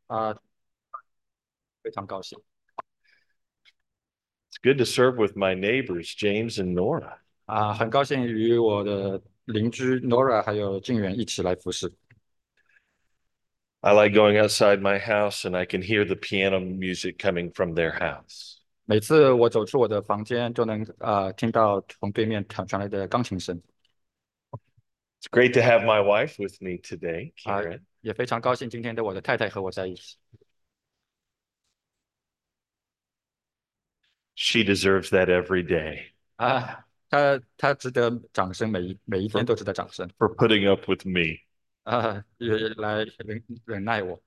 啊、非常高兴 It's good to serve with my neighbors, James and Nora. 很高兴与我的邻居 Nora 还有静远一起来服侍。 I like going outside my house and I can hear the piano music coming from their house. 每次我走出我的房间，就能听到从对面传来的钢琴声 It's great to have my wife with me today, 啊、 Karen. 也非常高兴今天的我的太太和我在一起 She deserves that every day 她值得掌声，每一天 for, 都值得掌声 for putting up with me. 也来忍耐我。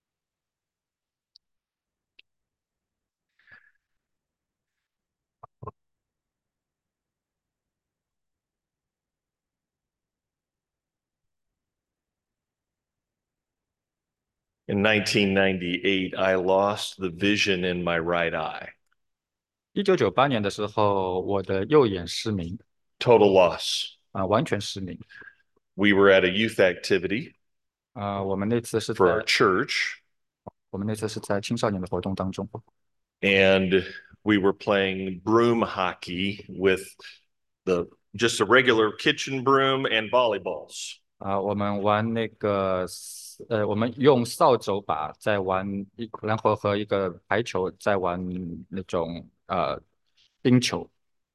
In 1998, I lost the vision in my right eye. 1998年的时候，我的右眼失明 Total loss. 完全失明。 We were at a youth activity 我们那次是 for our 在 church 青少年的活动当中， and we were playing broom hockey with the just a regular kitchen broom and volleyballs. 我们玩那个我们用扫帚把在玩然后和一个排球在玩那种冰球。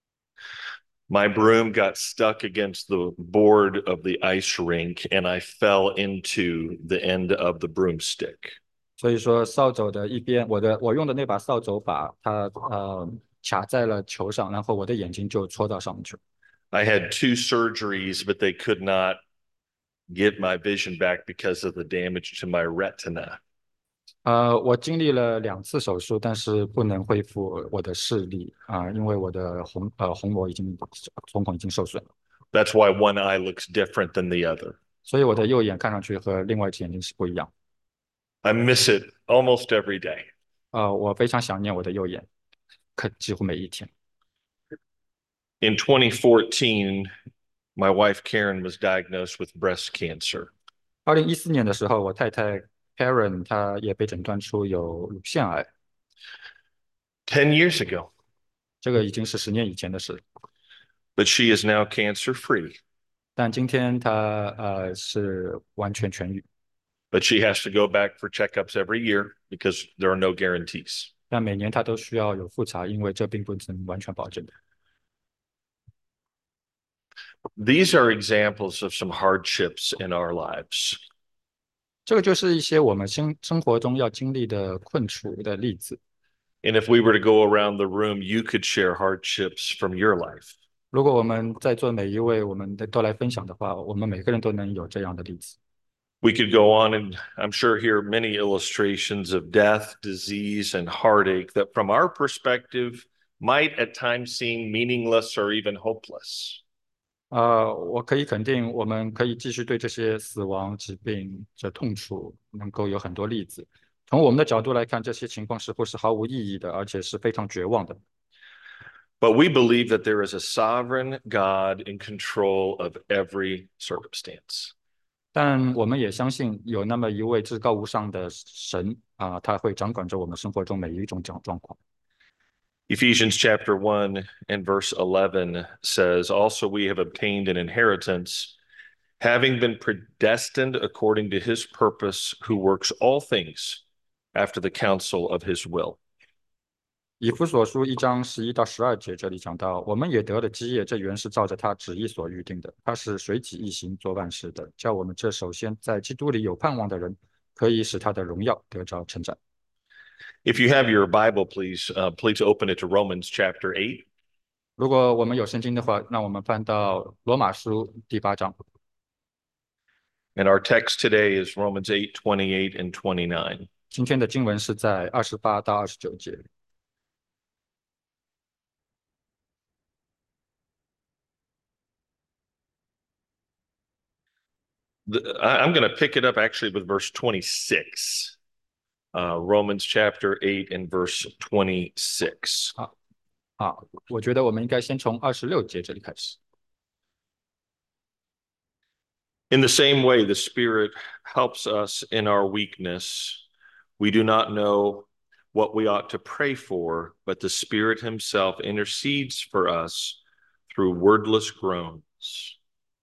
My broom got stuck against the board of the ice rink and I fell into the end of the broomstick. 所以说扫帚的一边，我用的那把扫帚把它卡在了球上，然后我的眼睛就戳到上面去了。 I had two surgeries, but they could not get my vision back because of the damage to my retina. 我经历了2次手术，但是不能恢复我的视力因为我的虹膜瞳孔已经受损了， That's why one eye looks different than the other. 所以我的右眼看上去和另外一只眼睛是不一样。 I miss it almost every day. 我非常想念我的右眼，几乎每一天。 In 2014, my wife Karen was diagnosed with breast cancer. 2014年的时候，我太太 Karen 她也被诊断出有乳腺癌， 10 years ago, 这个已经是10年以前的事。 but she is now cancer free. 但今天她是完全痊愈， But she has to go back for checkups every year because there are no guarantees. 但每年她都需要有复查，因为这并不能完全保证的。 These are examples of some hardships in our lives. 这个就是一些我们生活中要经历的困楚的例子。 And if we were to go around the room, you could share hardships from your life. 如果我们在座每一位我们都来分享的话，我们每个人都能有这样的例子。 We could go on and I'm sure hear many illustrations of death, disease, and heartache that from our perspective might at times seem meaningless or even hopeless. 我可以肯定，我们可以继续对这些死亡、疾病这痛楚能够有很多例子。从我们的角度来看，这些情况似乎是毫无意义的，而且是非常绝望的。 But we believe that there is a sovereign God in control of every circumstance. 但我们也相信有那么一位至高无上的神他会掌管着我们生活中每一种状况。 Ephesians chapter 1 and verse 11 says, Also we have obtained an inheritance, having been predestined according to his purpose, who works all things after the counsel of his will. 以弗所书1章11到12节，这里讲到，我们也得了基业，这原是照着他旨意所预定的。他是随己意行，做万事的，叫我们这首先在基督里有盼望的人，可以使他的荣耀得着称赞。 If you have your Bible, please open it to Romans chapter 8. 如果我们有圣经的话，那我们翻到罗马书第8章。 And our text today is Romans 8, 28 and 29. 今天的经文是在28到29节。 I'm going to pick it up actually with verse 26. Romans chapter 8 and verse 26. 啊我觉得我们应该先从26节这里开始。 In the same way, the Spirit helps us in our weakness, We do not know what we ought to pray for, but the Spirit himself intercedes for us through wordless groans.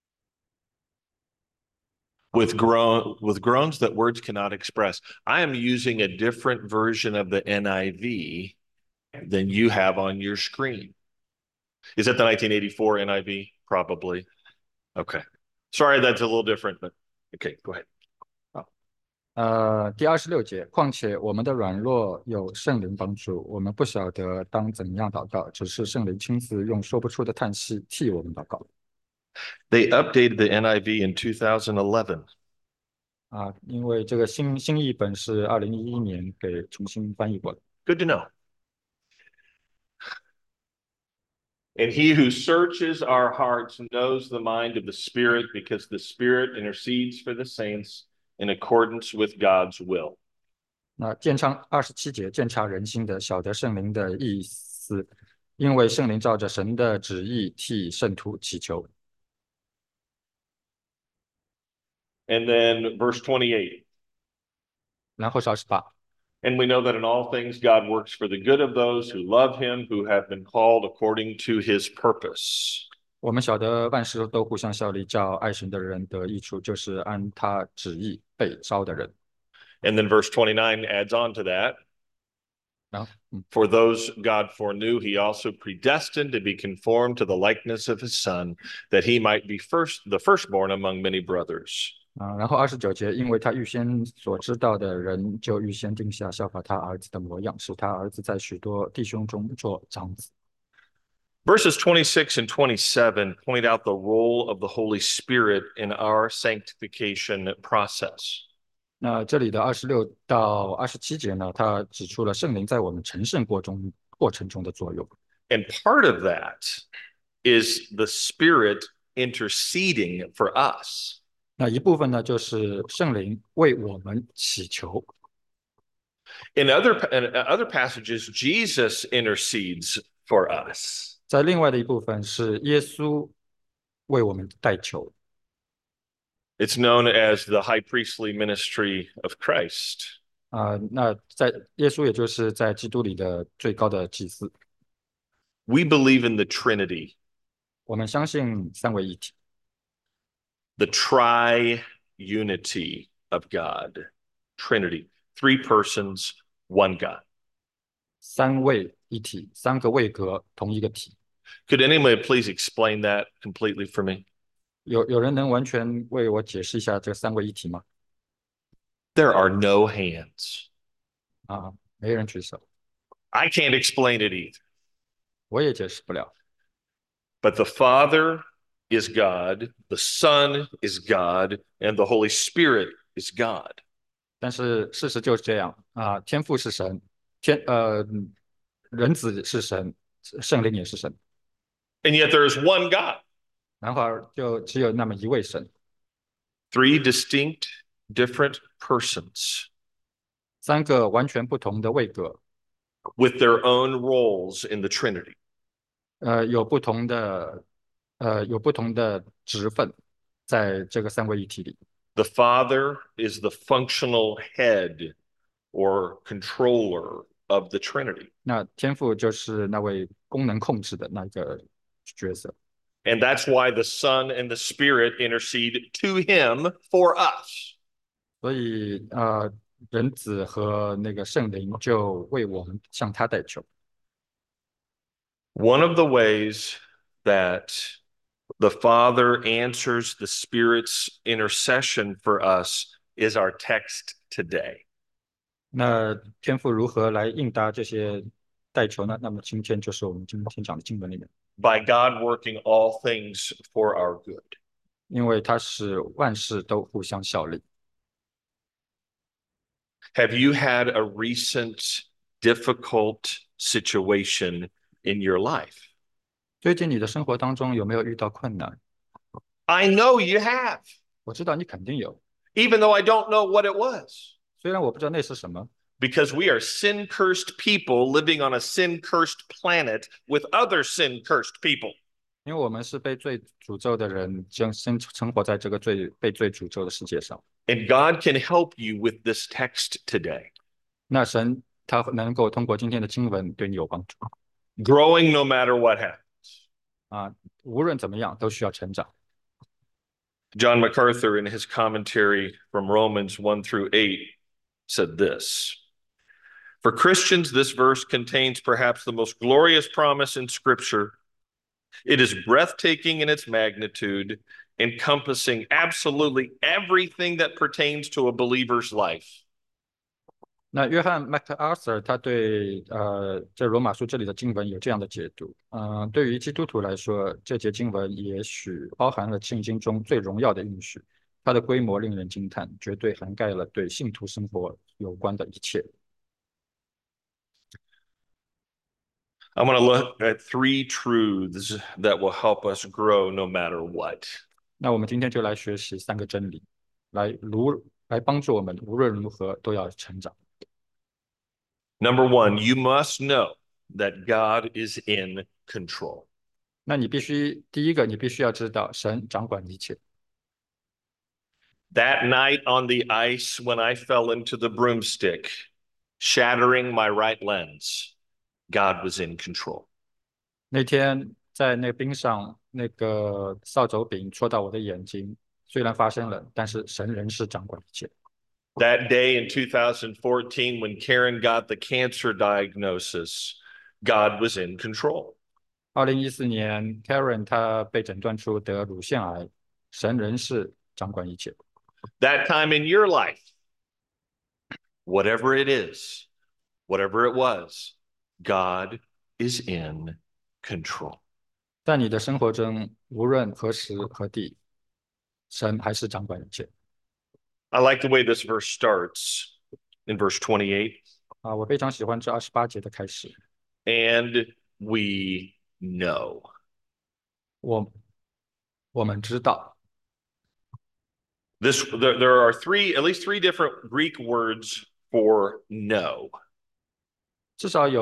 With groans that words cannot express. I am using a different version of the NIV than you have on your screen. Is that the 1984 NIV? Probably. Okay. Sorry, that's a little different, but okay, go ahead. 第26节，况且我们的软弱有圣灵帮助，我们不晓得当怎样祷告，只是圣灵亲自用说不出的叹息替我们祷告。 They updated the NIV in 2011. 因为这个新译本是2011年给重新翻译过的。 Good to know. And he who searches our hearts knows the mind of the Spirit, because the Spirit intercedes for the saints in accordance with God's will. 那27节，鉴察人心的，晓得圣灵的意思，因为圣灵照着神的旨意替圣徒祈求。 And then verse 28. 然后是28。 And we know that in all things God works for the good of those who love him, who have been called according to his purpose. 我们晓得万事都互相效力，叫爱神的人得益处，就是按他旨意被招的人。 And then verse 29 adds on to that. 然后 For those God foreknew, he also predestined to be conformed to the likeness of his son, that he might be the firstborn among many brothers. 然后29节，因为他预先所知道的人，就预先定下效法他儿子的模样，使他儿子在许多弟兄中做长子。 Verses 26 and 27 point out the role of the Holy Spirit in our sanctification process. 那这里的26到27节呢，他指出了圣灵在我们成圣过程中的作用。 And part of that is the Spirit interceding for us. 那一部分呢，就是圣灵为我们祈求。 In other passages, Jesus intercedes for us. 在另外的一部分是耶稣为我们代求。 It's known as the high priestly ministry of Christ. 那在耶稣也就是在基督里的最高的祭司。 We believe in the Trinity. 我们相信三位一体。 The tri-unity of God. Trinity. 3 persons, 1 God. 三位一体，三个位格，同一个体。 Could anyone please explain that completely for me? 有人能完全为我解释一下这三位一体吗？ There are no hands. 没人举手。 I can't explain it either. 我也解释不了。 But the Father is God, the Son is God, and the Holy Spirit is God. 但是事实就是这样天父是神，人子是神，圣灵也是神。 And yet there is one God. 然后就只有那么一位神。 3 distinct, different persons. 三个完全不同的位格。 With their own roles in the Trinity. 有不同的职分，在这个三位一体里。 The Father is the functional head or controller of the Trinity. 那天父就是那位功能控制的那个角色。 And that's why the Son and the Spirit intercede to him for us. 所以人子和那个圣灵就为我们向他代求。 One of the ways that the Father answers the Spirit's intercession for us is our text today. 那天父如何来应答这些代求呢？那么今天就是我们今天讲的经文里面。 By God working all things for our good. 因为他使万事都互相效力。 Have you had a recent difficult situation in your life? 最近你的生活当中有没有遇到困难？ I know you have. 我知道你肯定有， Even though I don't know what it was. 虽然我不知道那是什么。 Because we are sin-cursed people living on a sin-cursed planet with other sin-cursed people. 因为我们是被罪诅咒的人，生活在这个被罪诅咒的世界上。 And God can help you with this text today. 那神他能够通过今天的经文对你有帮助 growing no matter what happens. 啊，无论怎么样都需要成长。 John MacArthur, in his commentary from Romans 1 through 8, said this. For Christians, this verse contains perhaps the most glorious promise in Scripture. It is breathtaking in its magnitude, encompassing absolutely everything that pertains to a believer's life. 那约翰麦克阿瑟他对这罗马书这里的经文有这样的解读，对于基督徒来说，这节经文也许包含了圣经中最荣耀的应许，它的规模令人惊叹，绝对涵盖了对信徒生活有关的一切。 I want to look at three truths that will help us grow no matter what. 那我们今天就来学习三个真理，来帮助我们无论如何都要成长。 Number one, you must know that God is in control. 那第一个，你必须要知道神掌管一切。 That night on the ice when I fell into the broomstick, shattering my right lens, God was in control. 那天在那冰上，那个扫帚柄戳到我的眼睛，虽然发生了，但是神仍是掌管一切。 That day in 2014, when Karen got the cancer diagnosis, God was in control. 2014年，Karen 她被诊断出得乳腺癌，神仍是掌管一切。 That time in your life, whatever it is, whatever it was, God is in control. 在你的生活中，无论何时何地，神还是掌管一切。 I like the way this verse starts in verse 28. 我非常喜欢这28节的开始。 And we know. 我们知道， There are at least three different Greek words for know. 至少有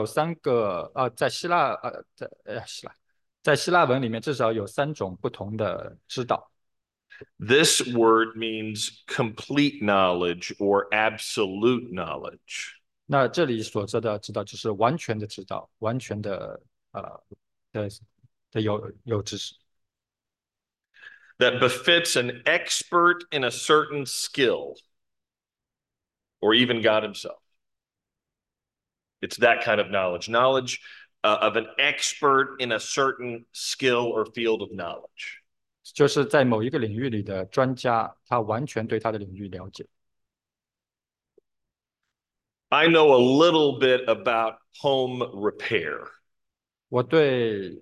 在希腊文里面至少有3种不同的知道。 This word means complete knowledge or absolute knowledge. 那这里所说的知道，就是完全的知道，完全的的有知识。 That befits an expert in a certain skill, or even God Himself. It's that kind of knowledge of an expert in a certain skill or field of knowledge. 就是在某一个领域里的专家，他完全对他的领域了解。 I know a little bit about home repair. 我对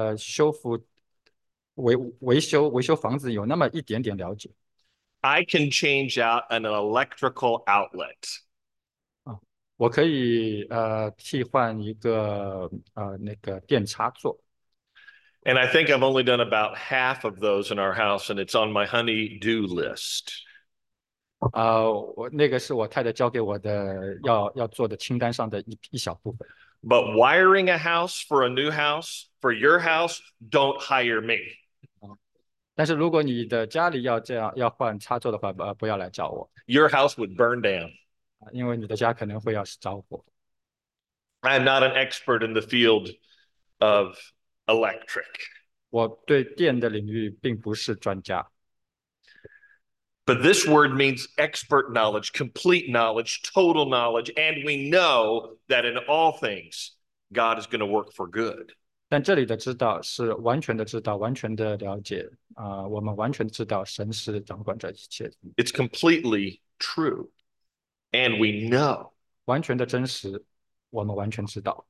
维修房子有那么一点点了解。 I can change out an electrical outlet. 我可以替换一个那个电插座。 And I think I've only done about half of those in our house, and it's on my honey-do list. 那个是我太太交给我的要做的清单上的一小部分。 But wiring a house for a new house, for your house, don't hire me. 但是如果你的家里要换插座的话，不要来找我， Your house would burn down. 因为你的家可能会要着火。 I am not an expert in the field of electric. 我对电的领域并不是专家。 But this word means expert knowledge, complete knowledge, total knowledge, and we know that in all things, God is going to work for good. 但这里的知道是完全的知道，完全的了解我们完全知道神是掌管着一切， It's completely true, and we know. 完全的真实，我们完全知道。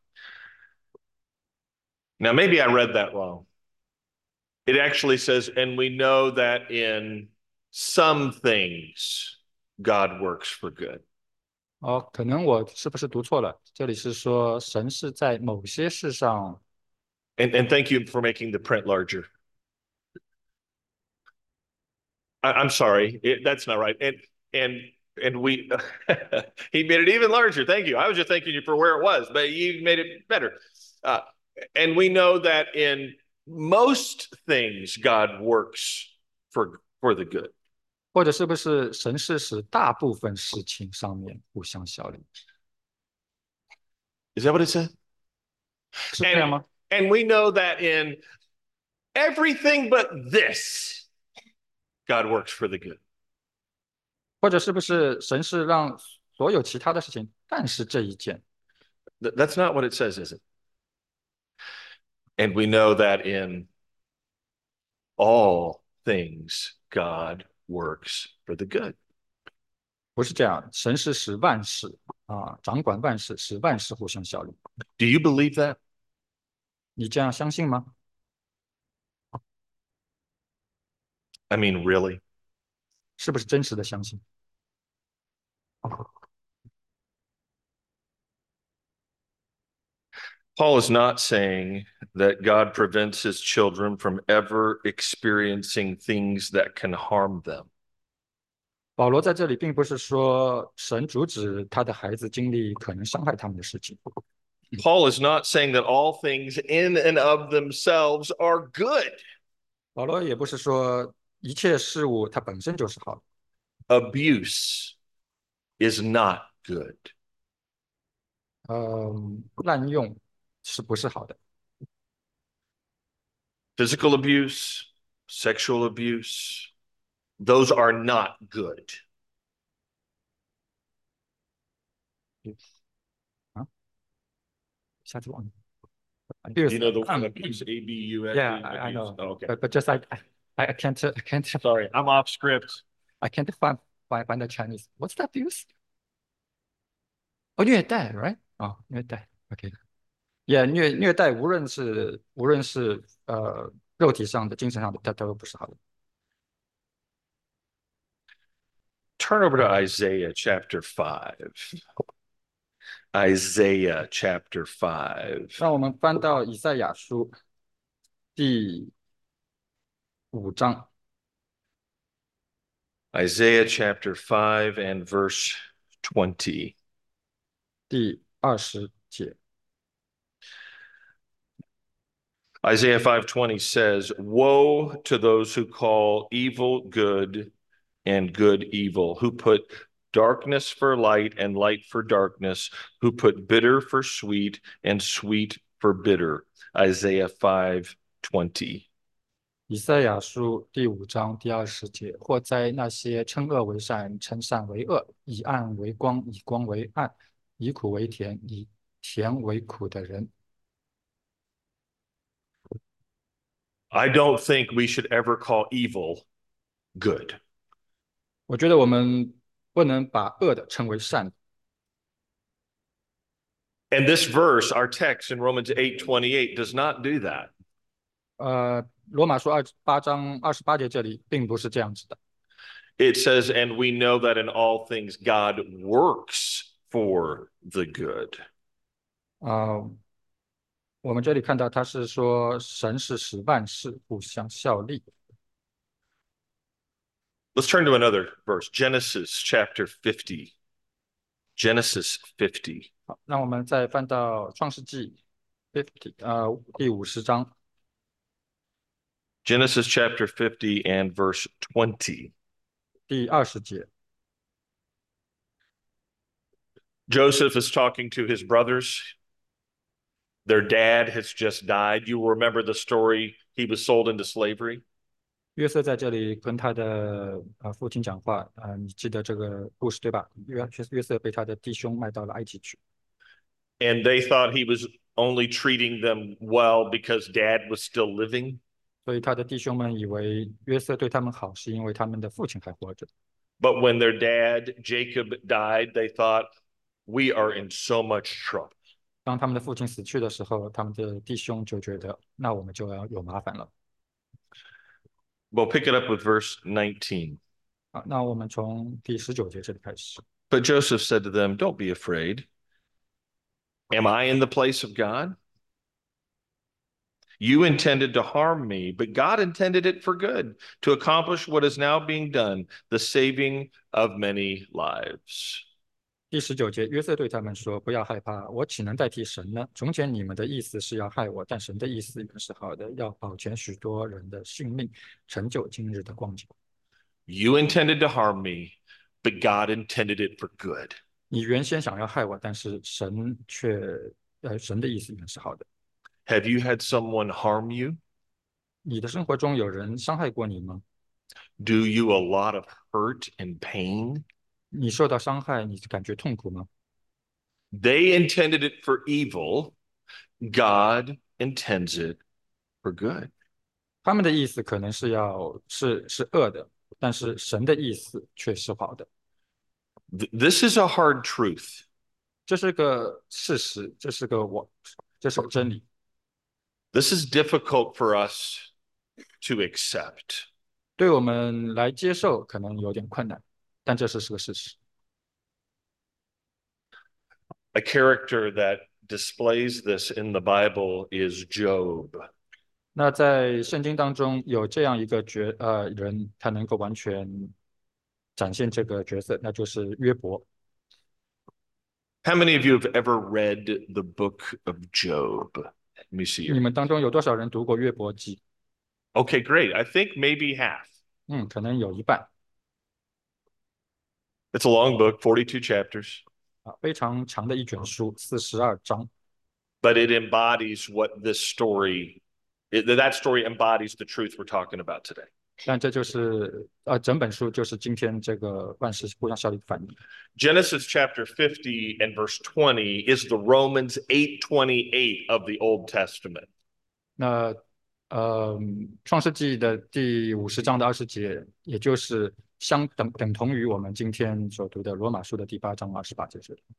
Now, maybe I read that wrong. It actually says, and we know that in some things, God works for good. 可能我是不是读错了？这里是说神是在某些事上。 And thank you for making the print larger. I'm sorry, that's not right. And we he made it even larger. Thank you. I was just thanking you for where it was, but you made it better. And we know that in most things, God works for the good. 或者是不是神是使大部分事情上面互相效力？ Is that what it said? 是这样 And 吗？ and we know that in everything but this, God works for the good. 或者是不是神是让所有其他的事情，但是这一件， That's not what it says, is it? And we know that in all things, God works for the good. 不是这样，神是使万事掌管万事，使万事互相效力。 Do you believe that? 你这样相信吗？ I mean, really? 是不是真实的相信？ Paul is not saying that God prevents his children from ever experiencing things that can harm them. 保罗在这里并不是说神阻止他的孩子经历可能伤害他们的事情。 Paul is not saying that all things in and of themselves are good. 保罗也不是说一切事物它本身就是好的。 Abuse is not good. 滥用是不是好的？ Physical abuse, sexual abuse, those are not good. 啊，下次忘了。 Do you know the Abuse, word abuse? A-B-U-S-E? yeah, I know. Oh, okay. But just I can't Sorry, I'm off script. I can't find the Chinese. What's the abuse? 哦，虐待，right？虐待，OK。Yeah，虐待，无论是肉体上的、精神上的，它都不是好的。 Turn over to Isaiah chapter 5. Isaiah chapter 5. 让我们翻到以赛亚书第5章。 Isaiah chapter 5 and verse 20. 第20节。 Isaiah 5:20 says, "Woe to those who call evil good and good evil, who put darkness for light and light for darkness, who put bitter for sweet and sweet for bitter." Isaiah 5:20. 以赛亚书第5章第20节，或哉那些称恶为善，称善为恶，以暗为光，以光为暗，以苦为甜，以甜为苦的人。 I don't think we should ever call evil good. 我觉得我们不能把恶的称为善的。 And this verse, our text in Romans 8:28, does not do that. 罗马书8章28节这里并不是这样子的。 It says, "And we know that in all things God works for the good." 我们这里看到他是说神是使万事互相效力。 Let's turn to another verse, Genesis chapter 50. Genesis 50. 好，让我们再翻到创世纪第50章。 Genesis chapter 50 and verse 20. 第20节。 Joseph is talking to his brothers. Their dad has just died. You will remember the story. He was sold into slavery. 约瑟在这里跟他的父亲讲话，你记得这个故事对吧？约瑟被他的弟兄卖到了埃及去。 And they thought he was only treating them well because dad was still living. 所以他的弟兄们以为约瑟对他们好，是因为他们的父亲还活着。 But when their dad, Jacob, died, they thought, we are in so much trouble. 当他们的父亲死去的时候，他们的弟兄就觉得，那我们就要有麻烦了。 We'll pick it up with verse 19. 好，那我们从第19节这里开始。 But Joseph said to them, "Don't be afraid. Am I in the place of God? You intended to harm me, but God intended it for good, to accomplish what is now being done, the saving of many lives." 第19节，约瑟对他们说：“不要害怕，我岂能代替神呢？从前你们的意思是要害我，但神的意思原是好的，要保全许多人的性命，成就今日的光景。 You intended to harm me, but God intended it for good. 你原先想要害我，但是神却神的意思原是好的。 Have you had someone harm you? 你的生活中有人伤害过你吗？ Do you a lot of hurt and pain? 你受到伤害，你感觉痛苦吗？ They intended it for evil. God intends it for good. 他们的意思可能是恶的，但是神的意思却是好的。 This is a hard truth. 这是个事实，这是个真理。 This is difficult for us to accept. 对我们来接受可能有点困难，但这是个事实。 A character that displays this in the Bible is Job. 那在圣经当中有这样一个人，他能够完全展现这个角色，那就是约伯。 How many of you have ever read the book of Job? Let me see 你 here. 们当中有多少人读过约伯记？ Okay, great. I think maybe half. 可能有一半 It's a long book, 42 chapters, 啊，非常长的一卷书，42章。 but it embodies what this story, that story embodies the truth we're talking about today. 但这就是整本书就是今天这个万事互相效力的反应。 Genesis chapter 50 and verse 20 is the Romans 8:28 of the Old Testament. 那创世纪的第50章的20节，也就是等同于我们今天所读的罗马书的第8章28节这里。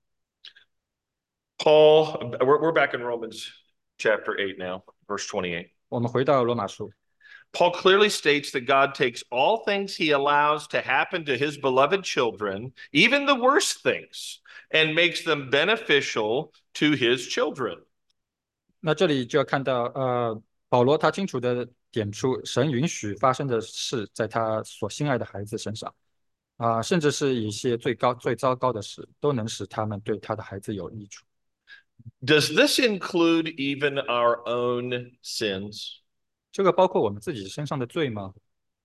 Paul, we're back in Romans chapter 8 now, verse 28. 我们回到罗马书， Paul clearly states that God takes all things he allows to happen to his beloved children, even the worst things, and makes them beneficial to his children. 那这里就要看到保罗他清楚的点出，神允许发生的事，在他所心爱的孩子身上甚至是一些最糟糕的事，都能使他们对他的孩子有益处。 Does this include even our own sins? 这个包括我们自己身上的罪吗？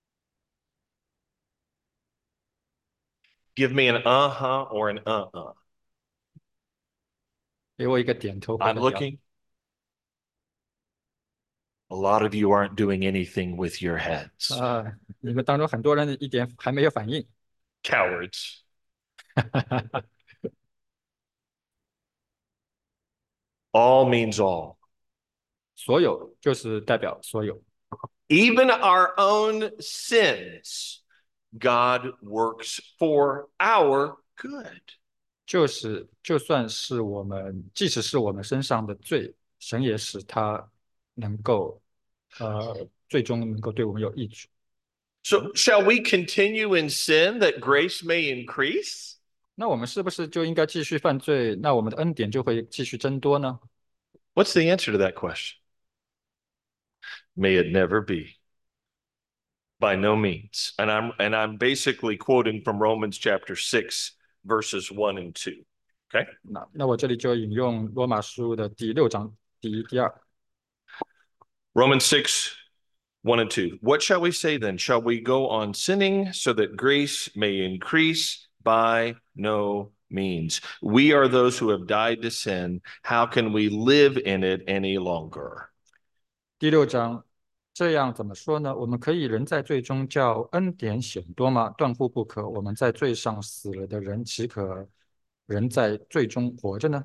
Give me an uh-huh or an uh-uh. 给我一个点头或 I'm 者摇。 looking. A lot of you aren't doing anything with your heads. 你们当中很多人一点还没有反应。 Cowards. All means all. 所有就是代表所有， Even our own sins, God works for our good. 就算是我们，即使是我们身上的罪，神也使他能够最终能够对我们有益处。 So, shall we continue in sin that grace may increase? 那我们是不是就应该继续犯罪？那我们的恩典就会继续增多呢？ What's the answer to that question? May it never be. By no means. And I'm basically quoting from Romans chapter 6, verses 1 and 2. Okay? 那我这里就引用罗马书的第6章第1、第2。 Romans 6, 1 and 2. What shall we say then? Shall we go on sinning so that grace may increase? By no means. We are those who have died to sin. How can we live in it any longer? 第6章，这样怎么说呢？我们可以人在罪中叫恩典显多吗？断乎不可。我们在罪上死了的人，岂可人在罪中活着呢？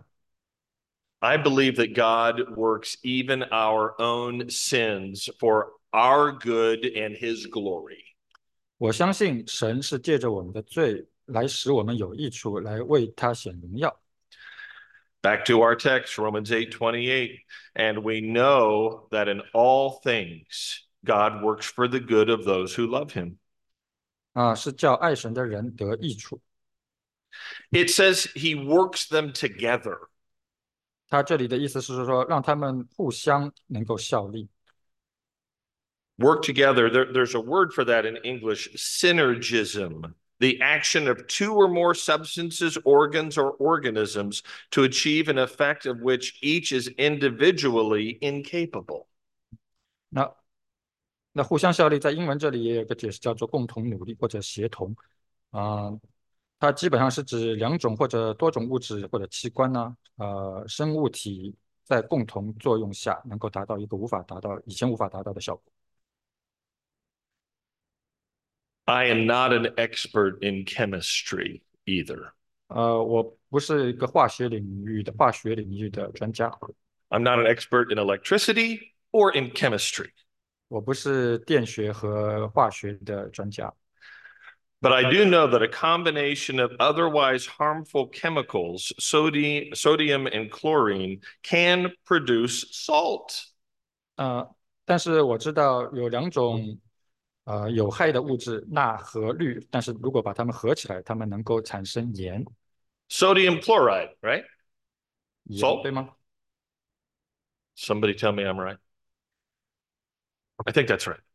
I believe that God works even our own sins for our good and his glory. 我相信神是借着我们的罪来使我们有益处，来为他显荣耀。 Back to our text, Romans 8:28. And we know that in all things, God works for the good of those who love him. 是叫爱神的人得益处。 It says he works them together. 他这里的意思是说，让他们互相能够效力。 Work together. There's a word for that in English, synergism. The action of two or more substances, organs, or organisms to achieve an effect of which each is individually incapable. 那互相效力在英文这里也有个解释，叫做共同努力或者协同。它基本上是指2种或者多种物质或者器官呢，生物体在共同作用下能够达到一个以前无法达到的效果。 I am not an expert in chemistry either. 我不是一个化学领域的专家， I'm not an expert in electricity or in chemistry. 我不是电学和化学的专家。 But I do know that a combination of otherwise harmful chemicals, sodium and chlorine, can produce salt. 但是我知道有两种有害的物质，钠和氯，但是如果把它们合起来，它们能够产生盐， Sodium chloride, right? 盐，对 Salt? 吗？ Somebody tell me I'm right. I think that's right.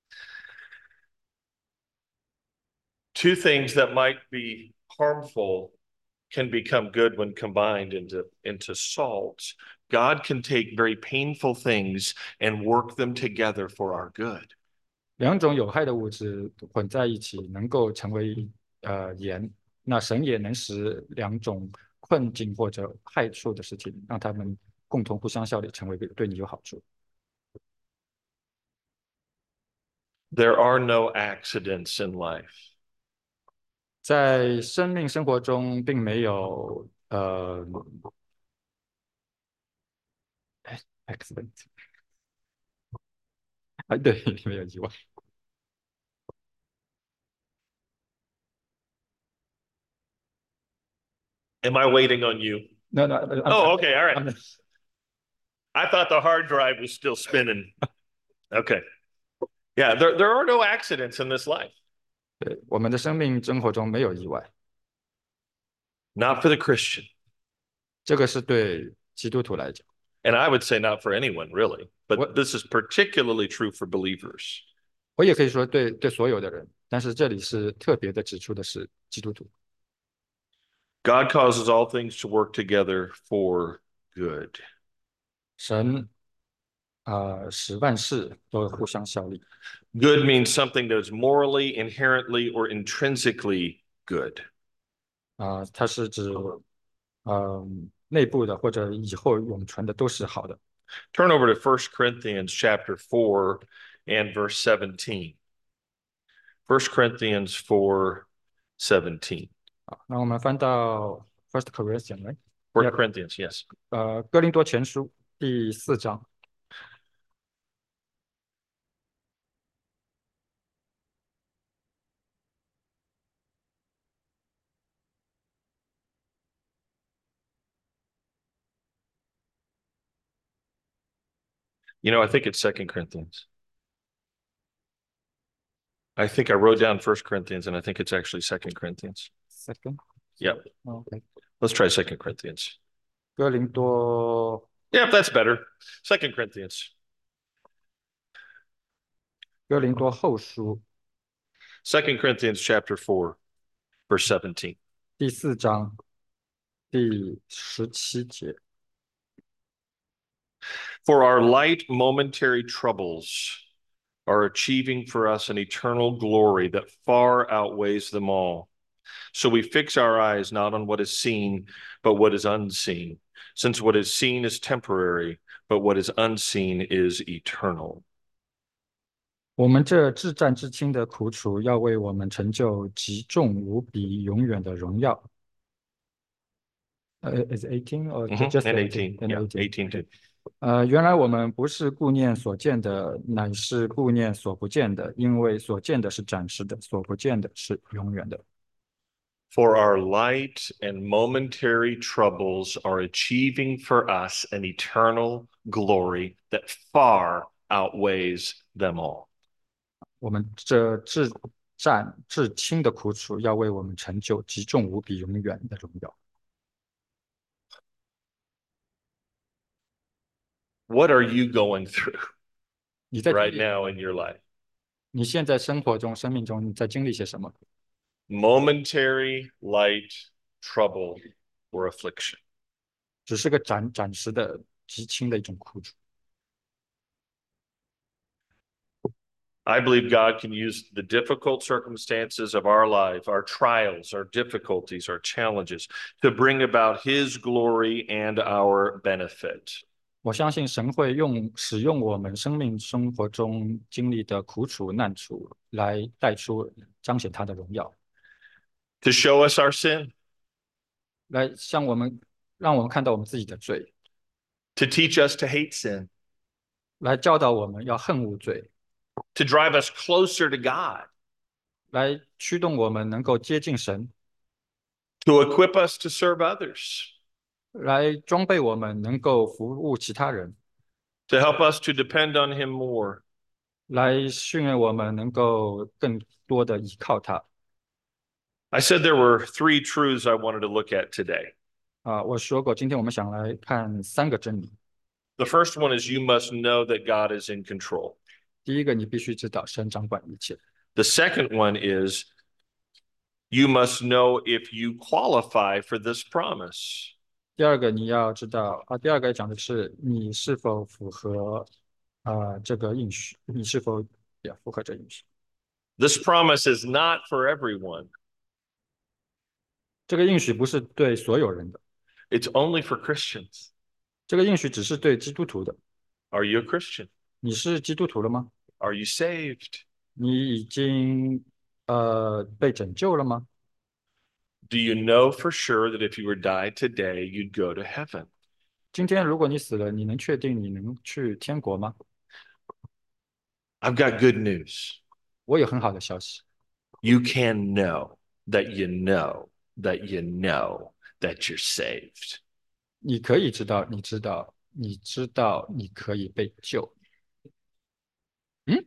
Two things that might be harmful can become good when combined into salt. God can take very painful things and work them together for our good. 两种有害的物质混在一起，能够成为盐。那神也能使两种困境或者害处的事情，让他们共同互相效力，成为对你有好处。 There are no accidents in life. 在生命生活中，并没有accident 啊，对，没有意外。 Am I waiting on you? No, no, Oh, okay. All right. I'm- I thought the hard drive was still spinning. Okay. Yeah, there are no accidents in this life. 对，我们的生命生活中没有意外， Not for the Christian. 这个是对基督徒来讲。 And I would say not for anyone, really. But What- this is particularly true for believers. 我也可以说对所有的人，但是这里是特别的指出的是基督徒。 God causes all things to work together for good. 神使万事都互相效力。 Good means something that is morally, inherently, or intrinsically good. 它是指内部的或者以后永存的都是好的。 Turn over to 1 Corinthians chapter 4 and verse 17. 1 Corinthians 4:17. 那我们翻到 First Corinthians，right？ 1 Yep. Corinthians, yes. 哥林多前书第4章。 You know, I think it's 2 Corinthians. I think I wrote down 1 Corinthians, and I think it's actually 2 Corinthians. Second， Yep. OK， Let's try 2 Corinthians. 哥林多 Yep, that's better. 2 Corinthians. 哥林多后书 2 Corinthians chapter 4, verse 17. 第4章第17节。 For our light momentary troubles are achieving for us an eternal glory that far outweighs them all. So we fix our eyes not on what is seen, but what is unseen, since what is seen is temporary, but what is unseen is eternal. 我们这至战至轻的苦楚，要为我们成就极重无比、永远的荣耀。is 18 or just And 18? Mm-hmm. 18, yeah, 18 too. 原来我们不是顾念所见的，乃是顾念所不见的，因为所见的是暂时的，所不见的是永远的。 For our light and momentary troubles are achieving for us an eternal glory that far outweighs them all. 我们这至战至轻的苦楚，要为我们成就极重无比、永远的荣耀。 What are you going through 你在 right now in your life? 你现在生活中、生命中，你在经历些什么？ Momentary light trouble or affliction. 只是个暂时的、极轻的一种苦楚。 I believe God can use the difficult circumstances of our life, our trials, our difficulties, our challenges, to bring about His glory and our benefit. 我相信神会使用我们生命生活中经历的苦楚难处来带出彰显他的荣耀， to show us our sin, 来向我们让我们看到我们自己的罪， to teach us to hate sin, 来教导我们要恨恶罪， to drive us closer to God, 来驱动我们能够接近神， to equip us to serve others, 来装备我们能够服务其他人， to help us to depend on Him more. 来训练我们能够更多的依靠他。 I said there were three truths I wanted to look at today. 我说过，今天我们想来看三个真理。 The first one is you must know that God is in control. 第一个，你必须知道神掌管一切。 The second one is you must know if you qualify for this promise. 第二个，你要知道第二个讲的是你是否符合这个应许，你是否也符合这应许。 This promise is not for everyone. 这个应许不是对所有人的， It's only for Christians. 这个应许只是对基督徒的。 Are you a Christian? 你是基督徒了吗？ Are you saved? 你已经被拯救了吗？ Do you know for sure that if you were died today, you'd go to heaven? 今天如果你死了，你能确定你能去天国吗？ I've got good news. 我有很好的消息， You can know that you know that you know that you're saved. 你可以知道，你知道，你知道你可以被救。嗯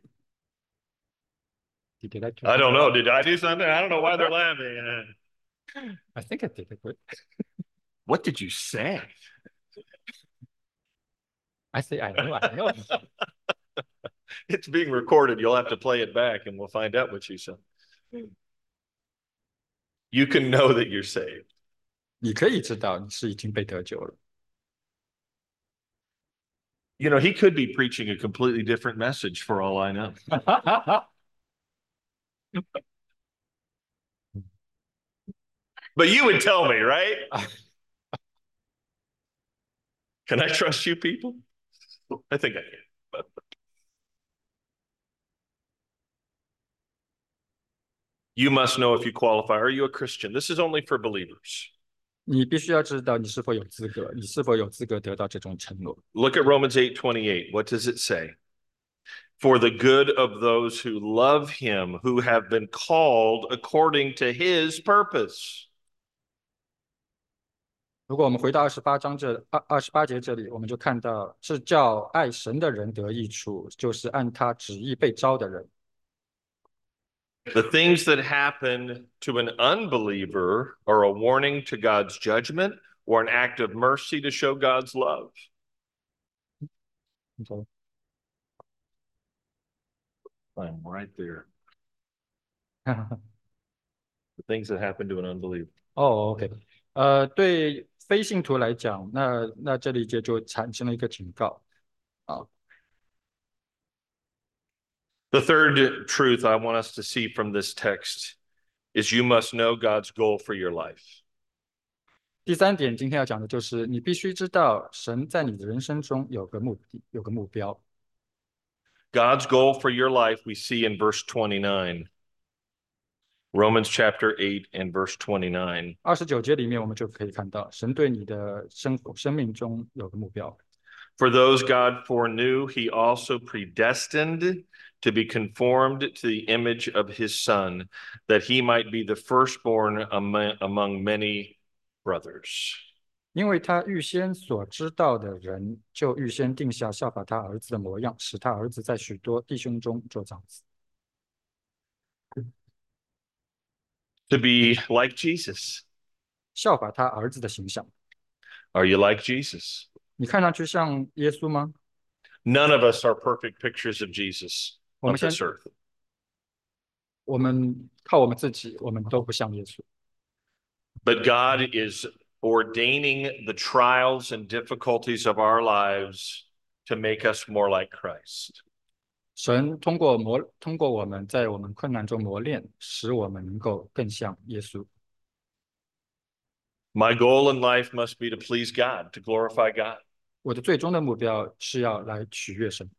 ？Did I do I don't know. Did I do something? I don't know why they're laughing. I think I did it good. What did you say? I say I know, I know. It's being recorded. You'll have to play it back and we'll find out what you said. You can know that you're saved. 你可以知道你是已经被得救了。 You know, he could be preaching a completely different message for all I know. But you would tell me, right? Can I trust you people? I think I can. You must know if you qualify. Are you a Christian? This is only for believers. 你必须要知道你是否有资格，你是否有资格得到这种承诺。 Look at Romans 8:28. What does it say? For the good of those who love him, who have been called according to his purpose. 如果我们回到28节这里，我们就看到是叫爱神的人得益处，就是按他旨意被招的人。 The things that happen to an unbeliever are a warning to God's judgment or an act of mercy to show God's love. Okay. I'm right there. The things that happen to an unbeliever. 哦，OK，对非信徒来讲，那这里就产生了一个警告啊。 The third truth I want us to see from this text is you must know God's goal for your life. 第三点，今天要讲的就是你必须知道神在你的人生中有个目的，有个目标。 God's goal for your life we see in verse 29. Romans chapter 8 and verse 29. 29节里面，我们就可以看到神对你的生命中有个目标。 For those God foreknew, he also predestined to be conformed to the image of his son, that he might be the firstborn among many brothers. 因为他预先所知道的人，就预先定下效法他儿子的模样，使他儿子在许多弟兄中做长子。 To be like Jesus. 效法他儿子的形象。 Are you like Jesus? 你看上去像耶稣吗？ None of us are perfect pictures of Jesus 我 on 们先 this earth. 我们靠我们自己，我们都不像耶稣。 But God is ordaining the trials and difficulties of our lives to make us more like Christ. 神通过我们在我们困难中磨练，使我们能够更像耶稣。 My goal in life must be to please God, to glorify God. 我的最终的目标是要来取悦神。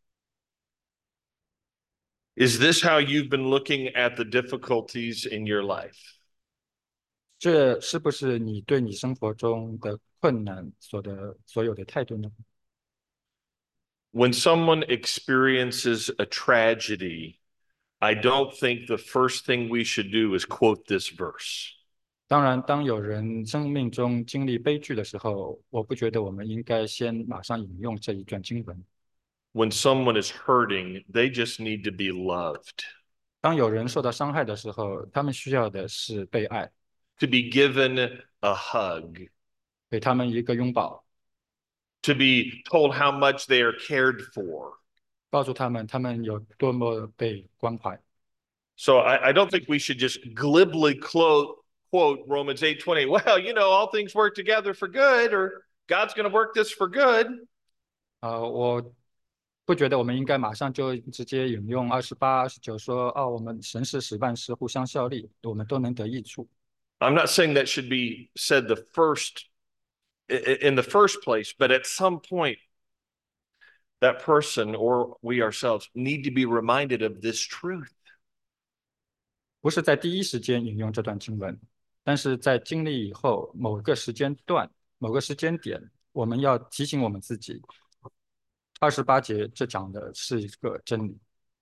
Is this how you've been looking at the difficulties in your life? 这是不是你对你生活中的困难所有的态度呢？ When someone experiences a tragedy, I don't think the first thing we should do is quote this verse. 当然，当有人生命中经历悲剧的时候，我不觉得我们应该先马上引用这一段经文。 When someone is hurting, they just need to be loved, 当有人受到伤害的时候，他们需要的是被爱， to be given a hug, 给他们一个拥抱， to be told how much they are cared for. 告诉他们他们有多么被关怀。 So I don't think we should just glibly quote Romans 8:20. Well, all things work together for good, or God's going to work this for good. 我不觉得我们应该马上就直接引用28、29说，哦，我们神是使万事互相效力，我们都能得益处。 I'm not saying that should be said in the first place, but at some point, that person or we ourselves need to be reminded of this truth. 不是在第一时间引用这段经文，但是在经历以后某个时间段、某个时间点，我们要提醒我们自己，28节这讲的是一个真理。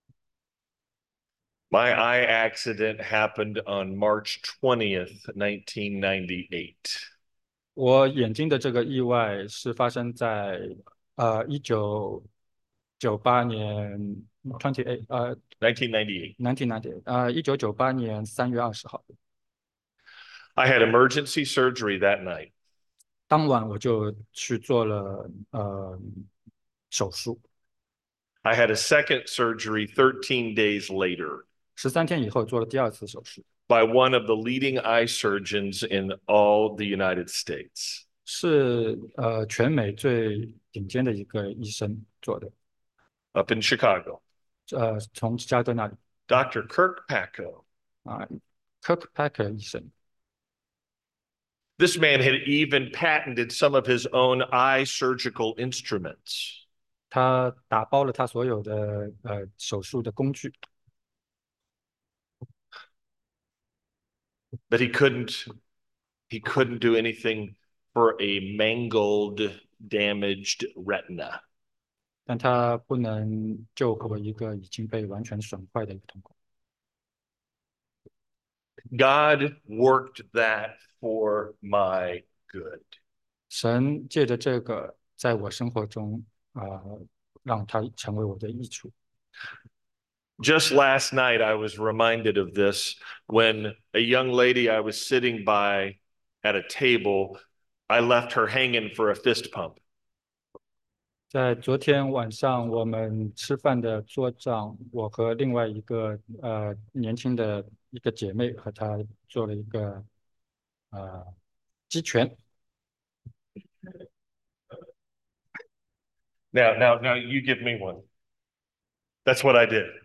My eye accident happened on March 20th, 1998. 我眼睛的这个意外是发生在1998年 1998. 1998年3月20号， I had emergency surgery that night. 当晚我就去做了手术， I had a second surgery 13 days later 13天以后做了第二次手术， by one of the leading eye surgeons in all the United States. 是全美最顶尖的一个医生做的， Up in Chicago, 从芝加哥那里 Dr. Kirk Packo. Kirkpatrick 医生， This man had even patented some of his own eye surgical instruments. 他打包了他所有的手术的工具， But he couldn't do anything for a mangled, damaged retina. 但他不能救活一个已经被完全损坏的一个瞳孔。 God worked that for my good. 神借着这个，在我生活中让它成为我的益处。 Just last night, I was reminded of this when a young lady I was sitting by at a table, I left her hanging for a fist pump. 在昨天晚上我们吃饭的桌上，我和另外一个年轻的一个姐妹和她做了一个击拳。 Now, you give me one. That's what I did.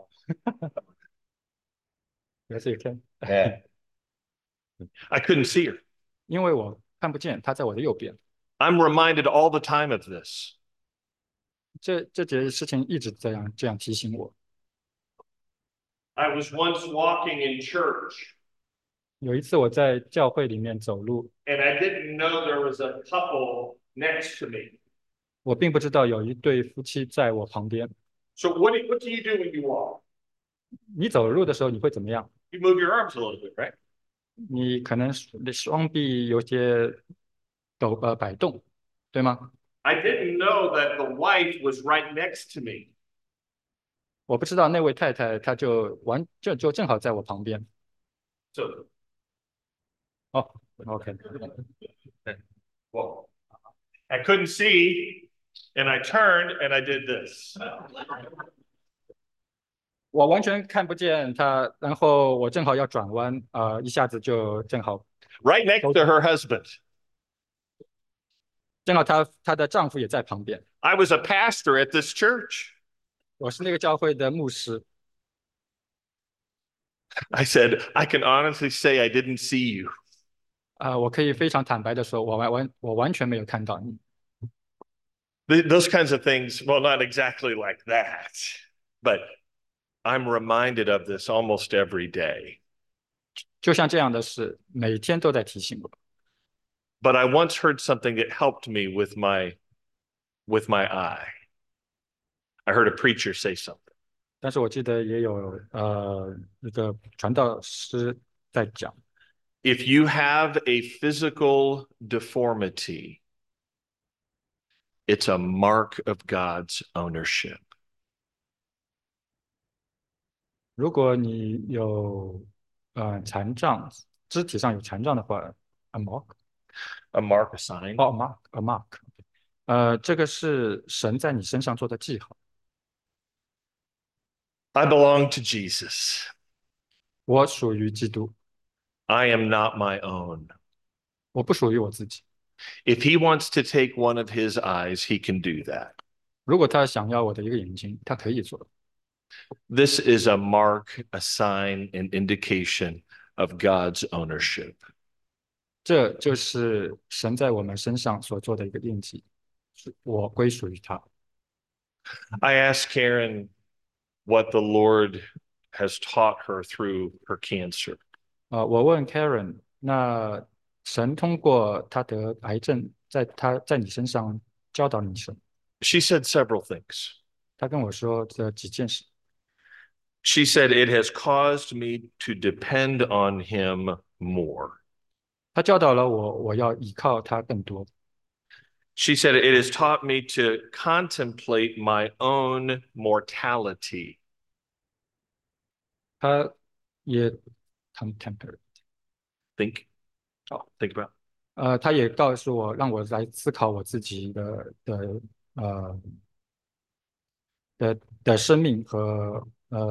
也是一天， Yeah. I couldn't see her. 因为我看不见她在我的右边。 I'm reminded all the time of this. 这件事情一直这样提醒我。 I was once walking in church 有一次我在教会里面走路， and I didn't know there was a couple next to me. 我并不知道有一对夫妻在我旁边。 So what do you do when you walk? 你走路的时候你会怎么样？ You move your arms a little bit, right? 你可能双臂有些摆动，对吗？ I didn't know that the wife was right next to me. 我不知道那位太太她就正好在我旁边。 So, 哦，OK， well, I couldn't see, and I turned and I did this. 我完全看不见她，然后我正好要转弯，一下子就正好 Right next to her husband. 她的丈夫也在旁边。 I was a pastor at this church. 我是那个教会的牧师， I said, I can honestly say I didn't see you. 我可以非常坦白的说，我完全没有看到你。 Those kinds of things, well, not exactly like that, but I'm reminded of this almost every day. 就像这样的事，每天都在提醒我。 But I once heard something that helped me with my eye. I heard a preacher say something. 但是我记得也有一个传道师在讲， If you have a physical deformity, it's a mark of God's ownership. 如果你有残障，肢体上有残障的话，a mark， A mark, a sign. 哦，a mark，这个是神在你身上做的记号。 I belong to Jesus. 我属于基督， I am not my own. 我不属于我自己。 If he wants to take one of his eyes, he can do that. 如果他想要我的一个眼睛，他可以做。 This is a mark, a sign, an indication of God's ownership. 这就是神在我们身上所做的一个印记，是我归属于他。 I asked Karen what the Lord has taught her through her cancer. 我问 Karen，那神通过他得癌症，在你身上教导你什么？ She said several things. 他跟我说这几件事。 She said, it has caused me to depend on him more. 他教导了我，我要依靠他更多。 She said, it has taught me to contemplate my own mortality. 他也 contemporary， Think, think about. 他也告诉我，让我来思考我自己呃的生命和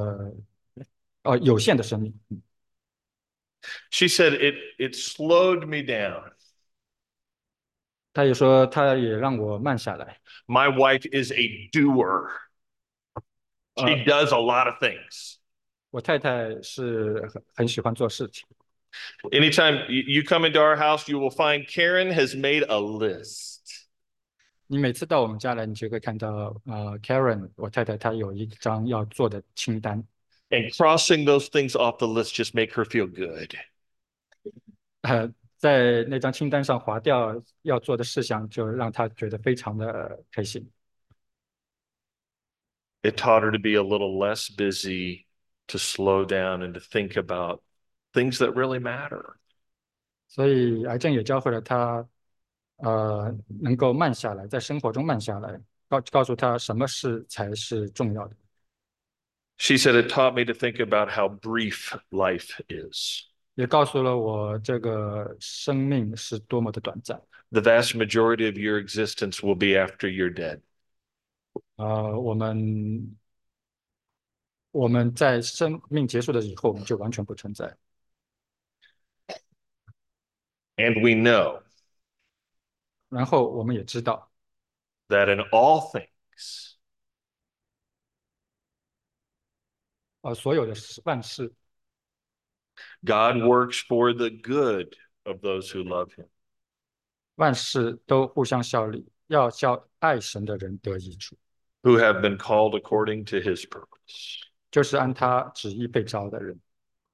有限的生命。 She said, it slowed me down. 他也说，他也让我慢下来。 My wife is a doer. She does a lot of things. 我太太是很喜欢做事情。 Anytime you come into our house, you will find Karen has made a list. 你每次到我们家来，你就会看到Karen，我太太她有一张要做的清单。 And crossing those things off the list just make her feel good. 在那张清单上划掉要做的事项，就让她觉得非常的开心。 It taught her to be a little less busy, to slow down and to think about things that really matter. 所以癌症也教会了她，能够慢下来，在生活中慢下来，告诉她什么事才是重要的。 She said it taught me to think about how brief life is. 也告诉了我这个生命是多么的短暂。 The vast majority of your existence will be after you're dead. 我们在生命结束了以后，我们就完全不存在。 And we know 然后我们也知道， that in all things, 所有的万事， God works for the good of those who love him. 万事都互相效力，要叫爱神的人得益处， Who have been called according to his purpose. 就是按他旨意被召的人。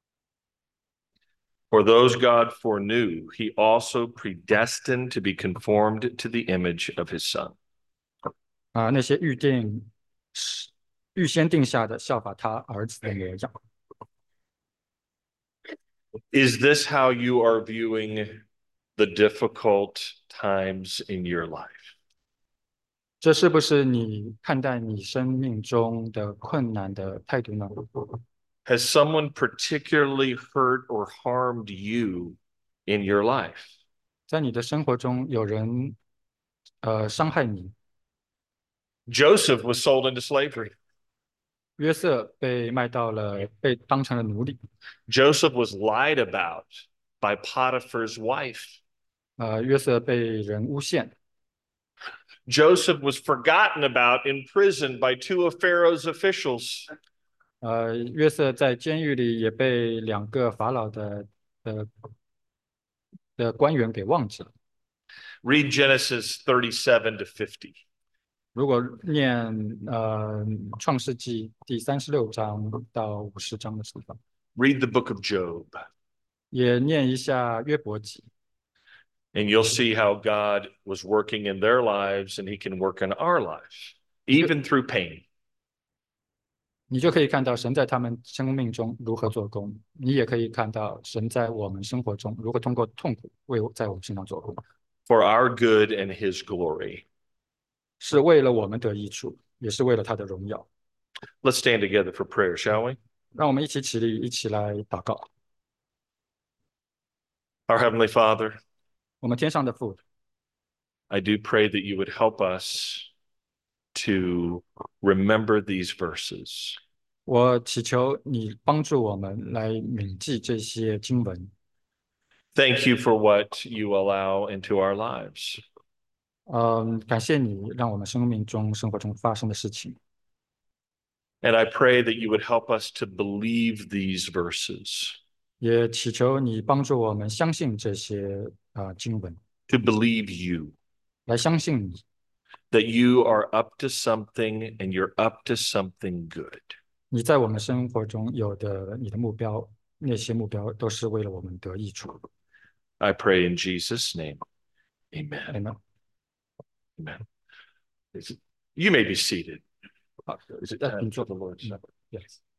For those God foreknew, he also predestined to be conformed to the image of his son. 那些预先定下的，效法他儿子的模样。 Is this how you are viewing the difficult times in your life? 这是不是你看待你生命中的困难的态度呢？ Has someone particularly hurt or harmed you in your life? 在你的生活中，有人伤害你。 Joseph was sold into slavery. 约瑟被当成了奴隶。 Joseph was lied about by Potiphar's wife. 约瑟被人诬陷。 Joseph was forgotten about in prison by two of Pharaoh's officials. 约瑟在监狱里也被两个法老的官员给忘记了。 Read Genesis 37 to 50. 如果念创世纪第36章到50章的地方， Read the book of Job, 也念一下约伯记， and you'll see how God was working in their lives and he can work in our lives, 你就 even through pain. 你就可以看到神在他们生命中如何做工，你也可以看到神在我们生活中如何通过痛苦在我们身上做工， For our good and his glory. 是为了我们得益处，也是为了他的荣耀。 Let's stand together for prayer, shall we? 让我们一起起立，一起来祷告。 Our Heavenly Father, 我们天上的父， I do pray that you would help us to remember these verses. 我祈求你帮助我们来铭记这些经文。 Thank you for what you allow into our lives. 感谢你让我们生命中、生活中发生的事情。 And I pray that you would help us to believe these verses, 也祈求你帮助我们相信这些经文， to believe you, 来相信你， that you are up to something and you're up to something good. 你在我们生活中有的你的目标，那些目标都是为了我们得益处。 I pray in Jesus' name. Amen. Amen. Amen. You may be seated. Hallelujah. Is it time for the Lord's Supper? Yes.